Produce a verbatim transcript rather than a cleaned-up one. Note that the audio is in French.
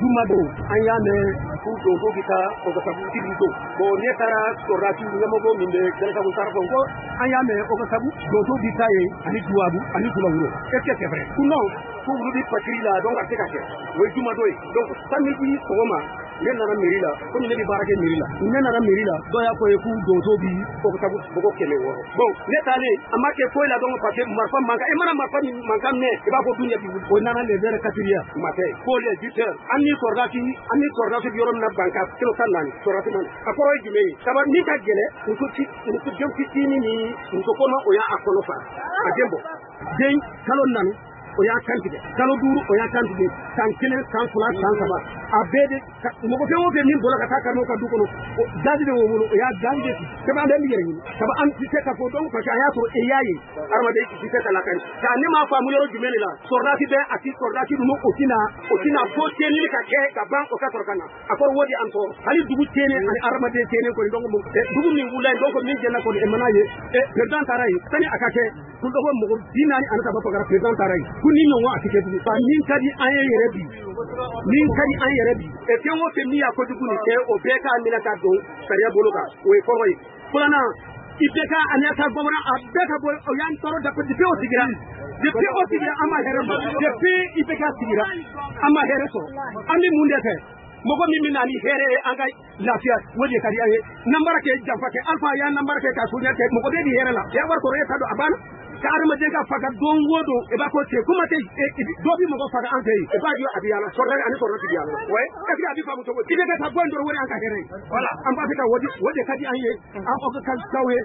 Jumado an y'a mɛn k'u donso bɛ taa Okasabu Kidito bon ne taara sɔrɔdasi ɲɛmɔgɔ min bɛ Gɛlɛsabu Sarafo ko an y'a mɛn Okasabu donso bɛ taa yen ani Duwabu ani Kulawuro est-ce que c'est vrai non k'olu bɛ patrouille la donc a tɛ ka kɛ o ye Jumado ye donc samedi sɔgɔma ne nana mairie la komi ne bɛ baara kɛ mairie la ne nana mairie la dɔ y'a fɔ ye k'u donso bɛ Okasabu bɔgɔ kɛmɛ wɔɔrɔ bon ne taalen a ma kɛ foyi la donc parce que marifa mankan e mana marifa min mankan mɛn i b'a fɔ dun ɲɛ b'i wuli o nana les heures quatrième matin fo les huit heures an ni sɔrɔdasi an ni sɔrɔdasi bɛ yɔrɔ min na banka kilo tan naani sɔrɔdasi man a kɔrɔ ye jumɛn ye saba min ka gɛlɛ muso ci muso den fitinin ni muso kɔnɔ o y'a kɔnɔ fara a den bɔ den kalo naani o y'a kantigɛ kalo duuru o y'a kantigɛ san kelen san fila san saba a bɛɛ de mɔgɔ fɛn o fɛn min bɔra ka taa kanu ka du kɔnɔ gazi de y'o bolo o y'a gazi de ci sɛbɛn an bɛ min yɛrɛ ɲini saba an ti se ka fɔ donc parce que a y'a sɔrɔ e y'a ye adamaden ti se ka lakari ka ne m'a faamu yɔrɔ jumɛn de la sɔrɔdasi bɛ a ti sɔrɔdasi ninnu o tina o tina fo tiɲɛni ka kɛ ka ban o ka sɔrɔ ka na a fɔra o de an tɔɔrɔ hali dugu tiɲɛni ani adamaden tiɲɛni kɔni donc dugu min wula ye donc min jɛnna kɔni e mana ye président taara ye sani a ka kɛ ko dɔgɔ mɔgɔ bi naani ani saba fagara président taara ye ko ni ɲɔgɔn a ti kɛ tugun min ka di an ye yɛrɛ bi min ka di an yɛrɛ bi et fɛn o fɛn min y'a kojugu nin kɛ o bɛɛ k'a minɛ ka don sariya bolo kan o ye kɔrɔ ye filanan I P K ani Ata Bamanan a bɛɛ ka bɔ o y'an tɔɔrɔ depuis o sigira depuis o sigira an ma hɛrɛ sɔrɔ depuis I P K sigira an ma hɛrɛ sɔrɔ an bɛ mun de kɛ mɔgɔ min bɛ na ni hɛrɛ ye an ka lafiya o de ka di an ye nanbara kɛ janfa kɛ alpha y'a nanbara kɛ ka suɲɛ kɛ mɔgɔ bɛ di hɛrɛ la y'a wari sɔrɔ e ta don a banna ka adamaden ka faga don o don i b'a fɔ cɛ kuma tɛ dɔ bɛ mɔgɔ faga an fɛ yen i b'a jɔ a bɛ yaala sɔrɔdasi ani sɔrɔdasi bɛ yaala wa est-ce que a bɛ faamu cogo di I P K ka bɔ yen dɔrɔn o de y'an ka hɛrɛ ye voilà an b'a fɛ ka o de ka di an ye an o ka k'aw ye